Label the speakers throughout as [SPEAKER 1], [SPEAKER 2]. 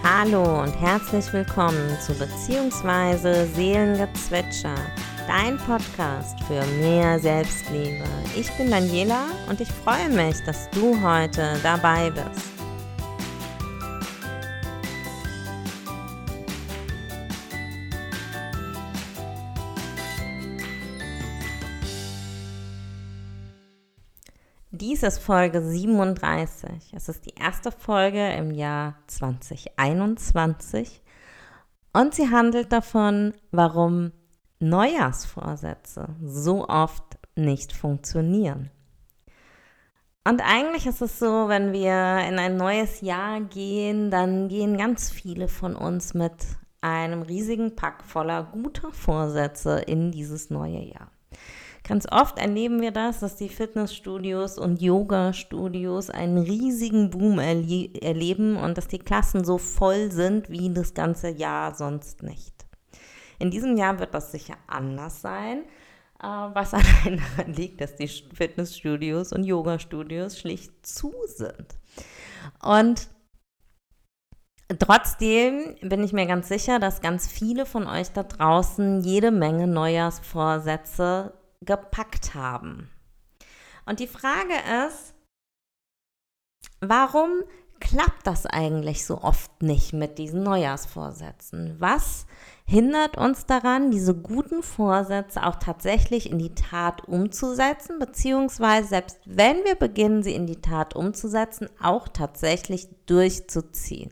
[SPEAKER 1] Hallo und herzlich willkommen zu Beziehungsweise Seelengezwitscher, dein Podcast für mehr Selbstliebe. Ich bin Daniela und ich freue mich, dass du heute dabei bist. Dies ist Folge 37. Es ist die erste Folge im Jahr 2021 und sie handelt davon, warum Neujahrsvorsätze so oft nicht funktionieren. Und eigentlich ist es so, wenn wir in ein neues Jahr gehen, dann gehen ganz viele von uns mit einem riesigen Pack voller guter Vorsätze in dieses neue Jahr. Ganz oft erleben wir das, dass die Fitnessstudios und Yoga-Studios einen riesigen Boom erleben und dass die Klassen so voll sind wie das ganze Jahr sonst nicht. In diesem Jahr wird das sicher anders sein, was allein daran liegt, dass die Fitnessstudios und Yoga-Studios schlicht zu sind. Und trotzdem bin ich mir ganz sicher, dass ganz viele von euch da draußen jede Menge Neujahrsvorsätze gepackt haben. Und die Frage ist, warum klappt das eigentlich so oft nicht mit diesen Neujahrsvorsätzen? Was hindert uns daran, diese guten Vorsätze auch tatsächlich in die Tat umzusetzen, beziehungsweise selbst wenn wir beginnen, sie in die Tat umzusetzen, auch tatsächlich durchzuziehen?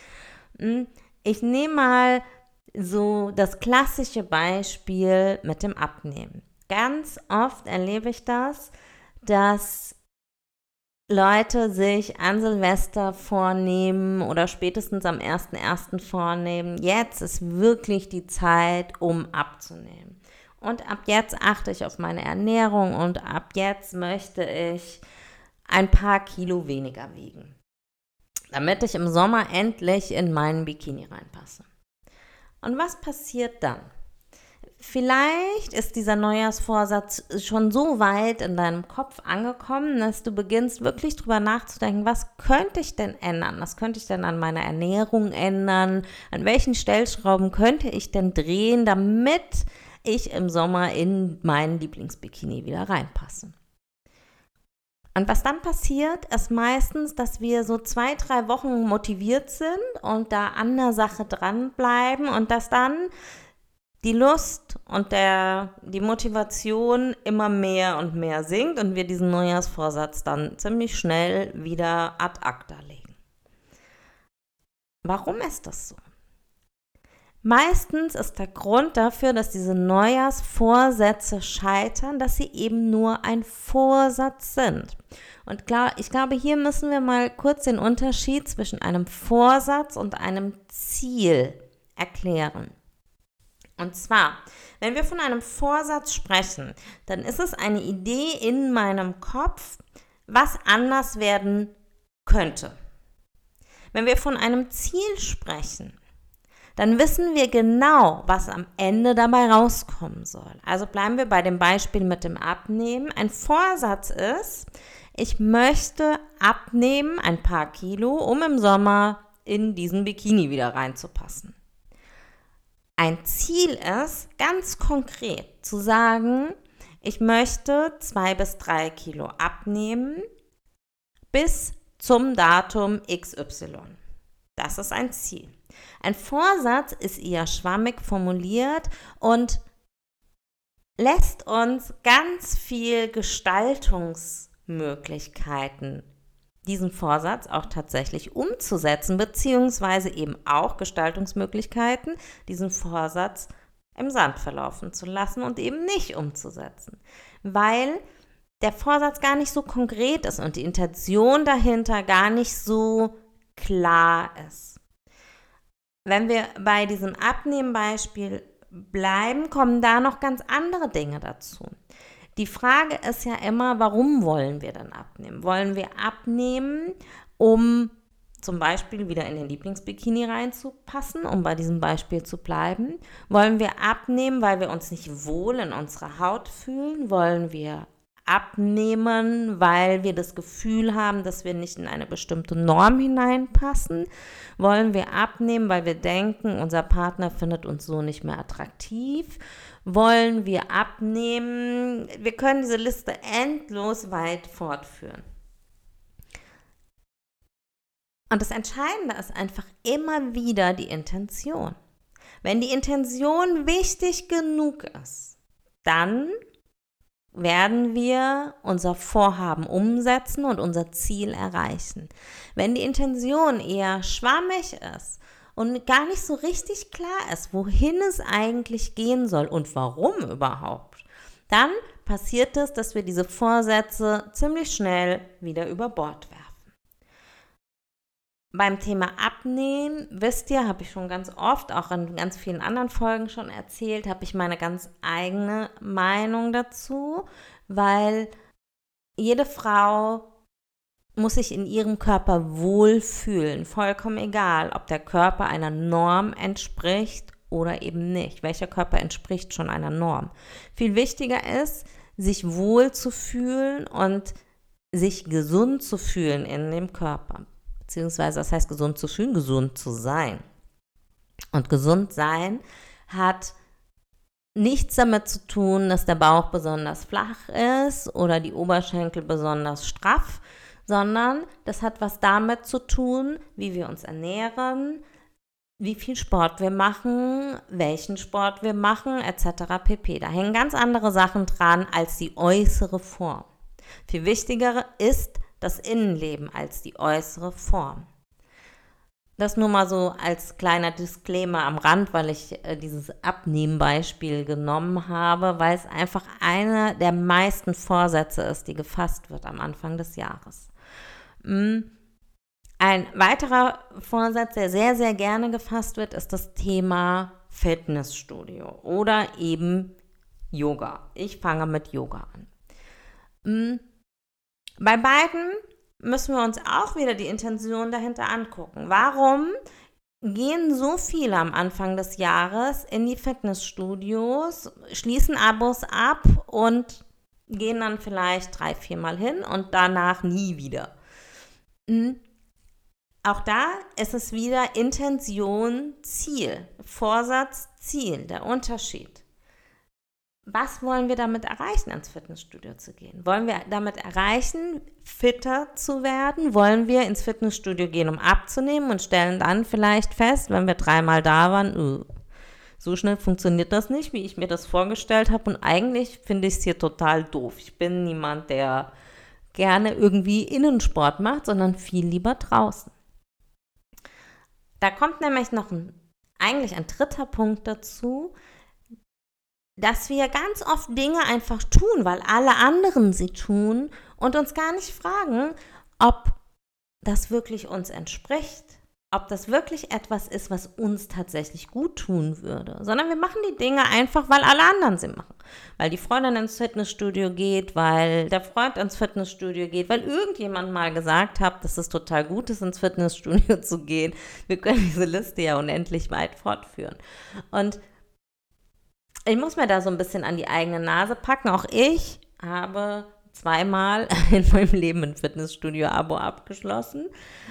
[SPEAKER 1] Ich nehme mal so das klassische Beispiel mit dem Abnehmen. Ganz oft erlebe ich das, dass Leute sich an Silvester vornehmen oder spätestens am 1.1. vornehmen, jetzt ist wirklich die Zeit, um abzunehmen. Und ab jetzt achte ich auf meine Ernährung und ab jetzt möchte ich ein paar Kilo weniger wiegen, damit ich im Sommer endlich in meinen Bikini reinpasse. Und was passiert dann? Vielleicht ist dieser Neujahrsvorsatz schon so weit in deinem Kopf angekommen, dass du beginnst wirklich drüber nachzudenken, was könnte ich denn ändern? Was könnte ich denn an meiner Ernährung ändern? An welchen Stellschrauben könnte ich denn drehen, damit ich im Sommer in meinen Lieblingsbikini wieder reinpasse? Und was dann passiert, ist meistens, dass wir so 2-3 Wochen motiviert sind und da an der Sache dranbleiben und dass dann die Lust und die Motivation immer mehr und mehr sinkt und wir diesen Neujahrsvorsatz dann ziemlich schnell wieder ad acta legen. Warum ist das so? Meistens ist der Grund dafür, dass diese Neujahrsvorsätze scheitern, dass sie eben nur ein Vorsatz sind. Und klar, ich glaube, hier müssen wir mal kurz den Unterschied zwischen einem Vorsatz und einem Ziel erklären. Und zwar, wenn wir von einem Vorsatz sprechen, dann ist es eine Idee in meinem Kopf, was anders werden könnte. Wenn wir von einem Ziel sprechen, dann wissen wir genau, was am Ende dabei rauskommen soll. Also bleiben wir bei dem Beispiel mit dem Abnehmen. Ein Vorsatz ist, ich möchte abnehmen ein paar Kilo, um im Sommer in diesen Bikini wieder reinzupassen. Ein Ziel ist, ganz konkret zu sagen, ich möchte 2 bis 3 Kilo abnehmen bis zum Datum XY. Das ist ein Ziel. Ein Vorsatz ist eher schwammig formuliert und lässt uns ganz viel Gestaltungsmöglichkeiten, diesen Vorsatz auch tatsächlich umzusetzen, beziehungsweise eben auch Gestaltungsmöglichkeiten, diesen Vorsatz im Sand verlaufen zu lassen und eben nicht umzusetzen, weil der Vorsatz gar nicht so konkret ist und die Intention dahinter gar nicht so klar ist. Wenn wir bei diesem Abnehmen-Beispiel bleiben, kommen da noch ganz andere Dinge dazu. Die Frage ist ja immer, warum wollen wir denn abnehmen? Wollen wir abnehmen, um zum Beispiel wieder in den Lieblingsbikini reinzupassen, um bei diesem Beispiel zu bleiben? Wollen wir abnehmen, weil wir uns nicht wohl in unserer Haut fühlen? Wollen wir abnehmen, weil wir das Gefühl haben, dass wir nicht in eine bestimmte Norm hineinpassen? Wollen wir abnehmen, weil wir denken, unser Partner findet uns so nicht mehr attraktiv? Wollen wir abnehmen? Wir können diese Liste endlos weit fortführen. Und das Entscheidende ist einfach immer wieder die Intention. Wenn die Intention wichtig genug ist, dann werden wir unser Vorhaben umsetzen und unser Ziel erreichen. Wenn die Intention eher schwammig ist und gar nicht so richtig klar ist, wohin es eigentlich gehen soll und warum überhaupt, dann passiert es, dass wir diese Vorsätze ziemlich schnell wieder über Bord werfen. Beim Thema Abnehmen, wisst ihr, habe ich schon ganz oft, auch in ganz vielen anderen Folgen schon erzählt, habe ich meine ganz eigene Meinung dazu, weil jede Frau muss sich in ihrem Körper wohlfühlen, vollkommen egal, ob der Körper einer Norm entspricht oder eben nicht. Welcher Körper entspricht schon einer Norm? Viel wichtiger ist, sich wohl zu fühlen und sich gesund zu fühlen in dem Körper. Beziehungsweise, das heißt, gesund zu fühlen, gesund zu sein. Und gesund sein hat nichts damit zu tun, dass der Bauch besonders flach ist oder die Oberschenkel besonders straff, sondern das hat was damit zu tun, wie wir uns ernähren, wie viel Sport wir machen, welchen Sport wir machen, etc. pp. Da hängen ganz andere Sachen dran als die äußere Form. Viel wichtiger ist das Innenleben als die äußere Form. Das nur mal so als kleiner Disclaimer am Rand, weil ich dieses Abnehmbeispiel genommen habe, weil es einfach einer der meisten Vorsätze ist, die gefasst wird am Anfang des Jahres. Ein weiterer Vorsatz, der sehr, sehr gerne gefasst wird, ist das Thema Fitnessstudio oder eben Yoga. Ich fange mit Yoga an. Bei beiden müssen wir uns auch wieder die Intention dahinter angucken. Warum gehen so viele am Anfang des Jahres in die Fitnessstudios, schließen Abos ab und gehen dann vielleicht 3-4 Mal hin und danach nie wieder? Auch da ist es wieder Intention, Ziel, Vorsatz, Ziel, der Unterschied. Was wollen wir damit erreichen, ins Fitnessstudio zu gehen? Wollen wir damit erreichen, fitter zu werden? Wollen wir ins Fitnessstudio gehen, um abzunehmen und stellen dann vielleicht fest, wenn wir 3-mal da waren, so schnell funktioniert das nicht, wie ich mir das vorgestellt habe und eigentlich finde ich es hier total doof. Ich bin niemand, der gerne irgendwie Innensport macht, sondern viel lieber draußen. Da kommt nämlich noch eigentlich ein dritter Punkt dazu, dass wir ganz oft Dinge einfach tun, weil alle anderen sie tun und uns gar nicht fragen, ob das wirklich uns entspricht, ob das wirklich etwas ist, was uns tatsächlich gut tun würde, sondern wir machen die Dinge einfach, weil alle anderen sie machen. Weil die Freundin ins Fitnessstudio geht, weil der Freund ins Fitnessstudio geht, weil irgendjemand mal gesagt hat, dass es total gut ist, ins Fitnessstudio zu gehen. Wir können diese Liste ja unendlich weit fortführen. Und ich muss mir da so ein bisschen an die eigene Nase packen. Auch ich habe 2-mal in meinem Leben ein Fitnessstudio-Abo abgeschlossen.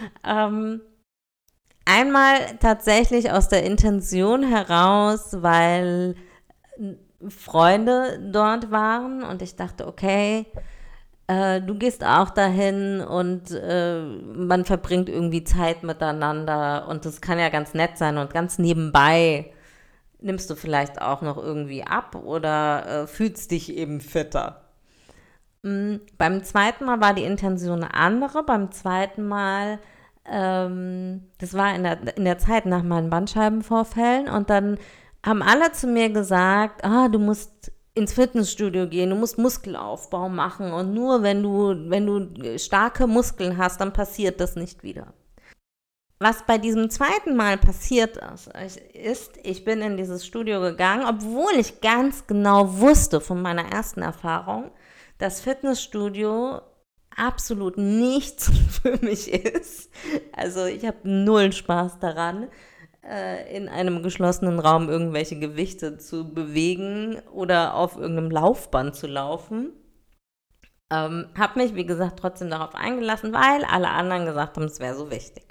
[SPEAKER 1] Einmal tatsächlich aus der Intention heraus, weil Freunde dort waren und ich dachte, okay, du gehst auch dahin und man verbringt irgendwie Zeit miteinander und das kann ja ganz nett sein und ganz nebenbei nimmst du vielleicht auch noch irgendwie ab oder fühlst dich eben fitter. Beim zweiten Mal war die Intention eine andere. Beim zweiten Mal, das war in der Zeit nach meinen Bandscheibenvorfällen und dann haben alle zu mir gesagt, du musst ins Fitnessstudio gehen, du musst Muskelaufbau machen und nur wenn du starke Muskeln hast, dann passiert das nicht wieder. Was bei diesem zweiten Mal passiert ist, ich bin in dieses Studio gegangen, obwohl ich ganz genau wusste von meiner ersten Erfahrung, dass Fitnessstudio absolut nichts für mich ist. Also ich habe null Spaß daran, in einem geschlossenen Raum irgendwelche Gewichte zu bewegen oder auf irgendeinem Laufband zu laufen. Habe mich, wie gesagt, trotzdem darauf eingelassen, weil alle anderen gesagt haben, es wäre so wichtig.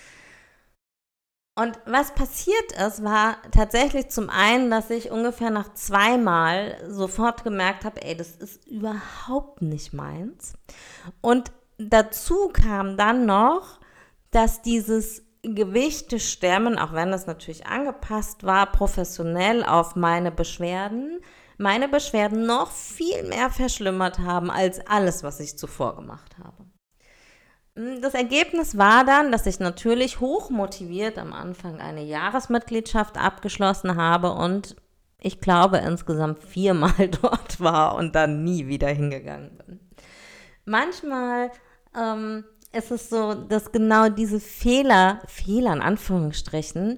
[SPEAKER 1] Und was passiert ist, war tatsächlich zum einen, dass ich ungefähr nach 2-mal sofort gemerkt habe, das ist überhaupt nicht meins. Und dazu kam dann noch, dass dieses Gewichte stemmen, auch wenn das natürlich angepasst war, professionell auf meine Beschwerden noch viel mehr verschlimmert haben als alles, was ich zuvor gemacht habe. Das Ergebnis war dann, dass ich natürlich hochmotiviert am Anfang eine Jahresmitgliedschaft abgeschlossen habe und ich glaube insgesamt 4-mal dort war und dann nie wieder hingegangen bin. Manchmal ist es so, dass genau diese Fehler in Anführungsstrichen,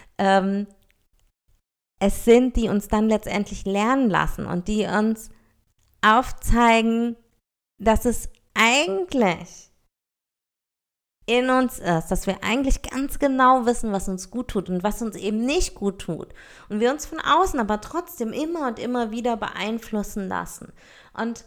[SPEAKER 1] es sind, die uns dann letztendlich lernen lassen und die uns aufzeigen, dass es eigentlich in uns ist, dass wir eigentlich ganz genau wissen, was uns gut tut und was uns eben nicht gut tut. Und wir uns von außen aber trotzdem immer und immer wieder beeinflussen lassen. Und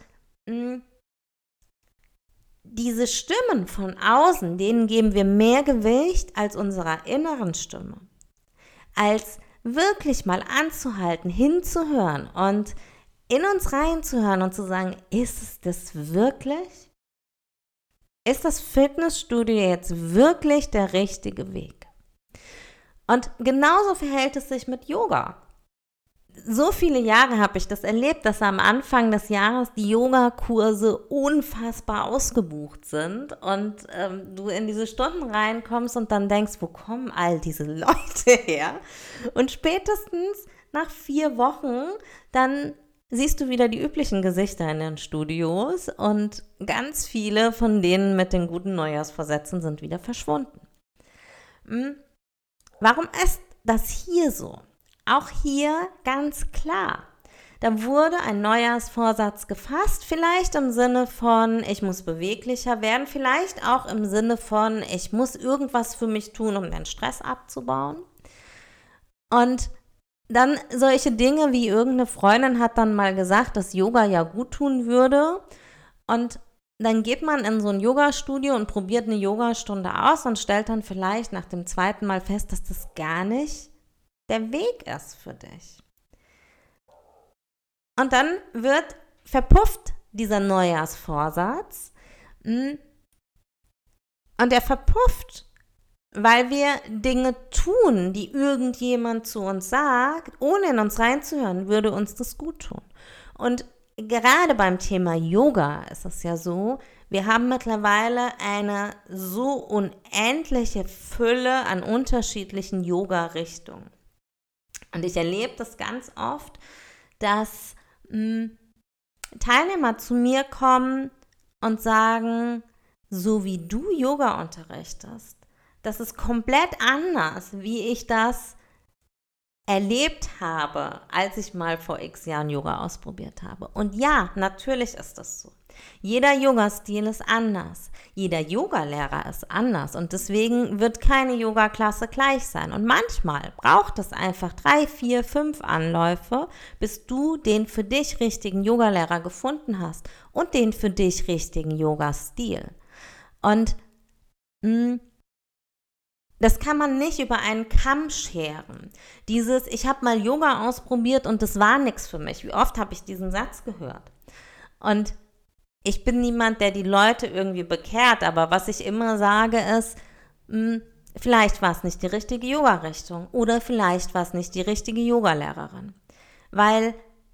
[SPEAKER 1] diese Stimmen von außen, denen geben wir mehr Gewicht als unserer inneren Stimme. Als wirklich mal anzuhalten, hinzuhören und in uns reinzuhören und zu sagen, ist es das wirklich? Ist das Fitnessstudio jetzt wirklich der richtige Weg? Und genauso verhält es sich mit Yoga. So viele Jahre habe ich das erlebt, dass am Anfang des Jahres die Yogakurse unfassbar ausgebucht sind und du in diese Stunden reinkommst und dann denkst, wo kommen all diese Leute her? Und spätestens nach 4 Wochen dann siehst du wieder die üblichen Gesichter in den Studios und ganz viele von denen mit den guten Neujahrsvorsätzen sind wieder verschwunden. Warum ist das hier so? Auch hier ganz klar. Da wurde ein Neujahrsvorsatz gefasst, vielleicht im Sinne von, ich muss beweglicher werden, vielleicht auch im Sinne von, ich muss irgendwas für mich tun, um den Stress abzubauen. Und dann solche Dinge wie irgendeine Freundin hat dann mal gesagt, dass Yoga ja gut tun würde. Und dann geht man in so ein Yogastudio und probiert eine Yogastunde aus und stellt dann vielleicht nach dem 2. Mal fest, dass das gar nicht der Weg ist für dich. Und dann verpufft dieser Neujahrsvorsatz. Und er verpufft, weil wir Dinge tun, die irgendjemand zu uns sagt, ohne in uns reinzuhören, würde uns das gut tun. Und gerade beim Thema Yoga ist es ja so, wir haben mittlerweile eine so unendliche Fülle an unterschiedlichen Yoga-Richtungen. Und ich erlebe das ganz oft, dass Teilnehmer zu mir kommen und sagen, so wie du Yoga unterrichtest, das ist komplett anders, wie ich das erlebt habe, als ich mal vor x Jahren Yoga ausprobiert habe. Und ja, natürlich ist das so. Jeder Yoga-Stil ist anders. Jeder Yogalehrer ist anders. Und deswegen wird keine Yoga-Klasse gleich sein. Und manchmal braucht es einfach 3, 4, 5 Anläufe, bis du den für dich richtigen Yogalehrer gefunden hast und den für dich richtigen Yoga-Stil. Und das kann man nicht über einen Kamm scheren. Ich habe mal Yoga ausprobiert und das war nichts für mich. Wie oft habe ich diesen Satz gehört? Und ich bin niemand, der die Leute irgendwie bekehrt, aber was ich immer sage ist, vielleicht war es nicht die richtige Yoga-Richtung oder vielleicht war es nicht die richtige Yogalehrerin. Weil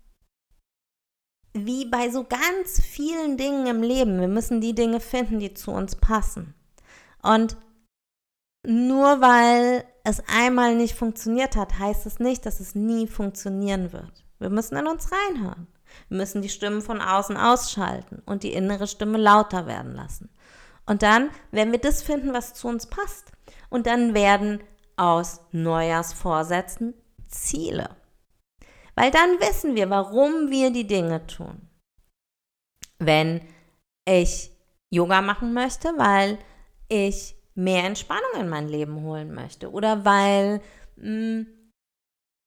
[SPEAKER 1] wie bei so ganz vielen Dingen im Leben, wir müssen die Dinge finden, die zu uns passen. Und nur weil es einmal nicht funktioniert hat, heißt es nicht, dass es nie funktionieren wird. Wir müssen in uns reinhören. Wir müssen die Stimmen von außen ausschalten und die innere Stimme lauter werden lassen. Und dann werden wir das finden, was zu uns passt. Und dann werden aus Neujahrsvorsätzen Ziele. Weil dann wissen wir, warum wir die Dinge tun. Wenn ich Yoga machen möchte, weil ich mehr Entspannung in mein Leben holen möchte oder weil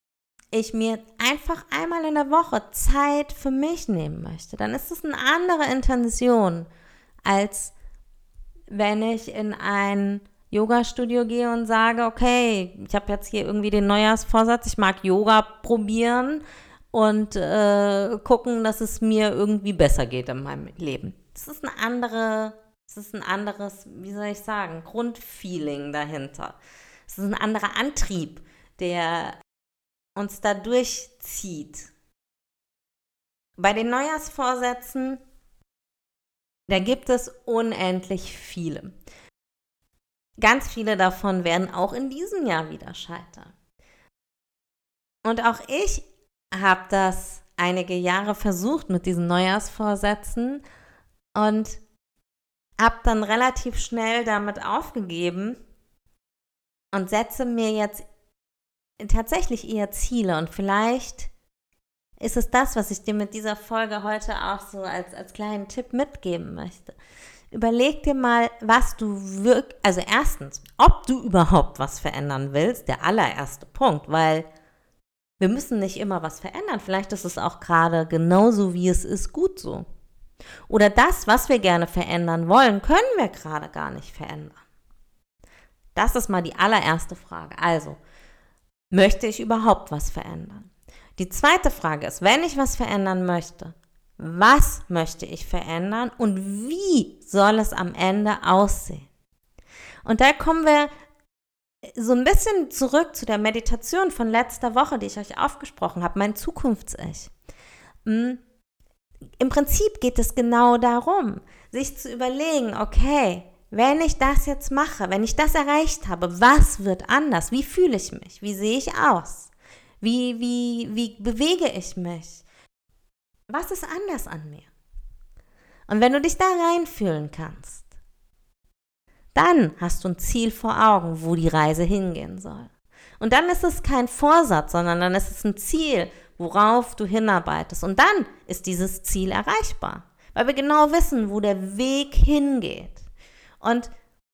[SPEAKER 1] ich mir einfach einmal in der Woche Zeit für mich nehmen möchte, dann ist das eine andere Intention, als wenn ich in ein Yoga-Studio gehe und sage, okay, ich habe jetzt hier irgendwie den Neujahrsvorsatz, ich mag Yoga probieren und gucken, dass es mir irgendwie besser geht in meinem Leben. Das ist ein anderes, wie soll ich sagen, Grundfeeling dahinter. Es ist ein anderer Antrieb, der uns da durchzieht. Bei den Neujahrsvorsätzen, da gibt es unendlich viele. Ganz viele davon werden auch in diesem Jahr wieder scheitern. Und auch ich habe das einige Jahre versucht mit diesen Neujahrsvorsätzen und habe dann relativ schnell damit aufgegeben und setze mir jetzt tatsächlich eher Ziele. Und vielleicht ist es das, was ich dir mit dieser Folge heute auch so als kleinen Tipp mitgeben möchte. Überleg dir mal, was du wirklich, also erstens, ob du überhaupt was verändern willst, der allererste Punkt, weil wir müssen nicht immer was verändern. Vielleicht ist es auch gerade genauso, wie es ist, gut so. Oder das, was wir gerne verändern wollen, können wir gerade gar nicht verändern. Das ist mal die allererste Frage. Also, möchte ich überhaupt was verändern? Die zweite Frage ist, wenn ich was verändern möchte, was möchte ich verändern und wie soll es am Ende aussehen? Und da kommen wir so ein bisschen zurück zu der Meditation von letzter Woche, die ich euch aufgesprochen habe, mein Zukunfts-Ich. Im Prinzip geht es genau darum, sich zu überlegen, okay, wenn ich das jetzt mache, wenn ich das erreicht habe, was wird anders? Wie fühle ich mich? Wie sehe ich aus? Wie bewege ich mich? Was ist anders an mir? Und wenn du dich da reinfühlen kannst, dann hast du ein Ziel vor Augen, wo die Reise hingehen soll. Und dann ist es kein Vorsatz, sondern dann ist es ein Ziel, worauf du hinarbeitest. Und dann ist dieses Ziel erreichbar, weil wir genau wissen, wo der Weg hingeht. Und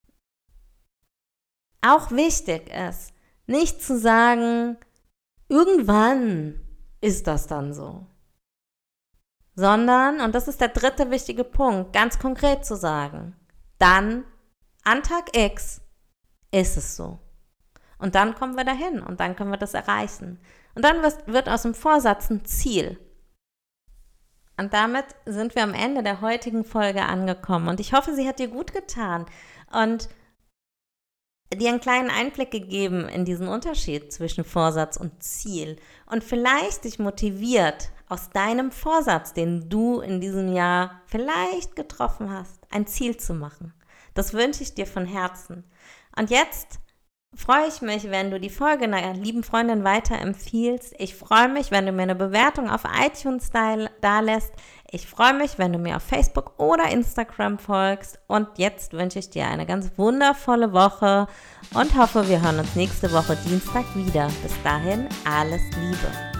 [SPEAKER 1] auch wichtig ist, nicht zu sagen, irgendwann ist das dann so. Sondern, und das ist der dritte wichtige Punkt, ganz konkret zu sagen, dann an Tag X ist es so. Und dann kommen wir dahin und dann können wir das erreichen. Und dann wird aus dem Vorsatz ein Ziel. Und damit sind wir am Ende der heutigen Folge angekommen. Und ich hoffe, sie hat dir gut getan und dir einen kleinen Einblick gegeben in diesen Unterschied zwischen Vorsatz und Ziel. Und vielleicht dich motiviert, aus deinem Vorsatz, den du in diesem Jahr vielleicht getroffen hast, ein Ziel zu machen. Das wünsche ich dir von Herzen. Und jetzt freue ich mich, wenn du die Folge einer lieben Freundin weiterempfiehlst. Ich freue mich, wenn du mir eine Bewertung auf iTunes da lässt. Ich freue mich, wenn du mir auf Facebook oder Instagram folgst. Und jetzt wünsche ich dir eine ganz wundervolle Woche und hoffe, wir hören uns nächste Woche Dienstag wieder. Bis dahin, alles Liebe.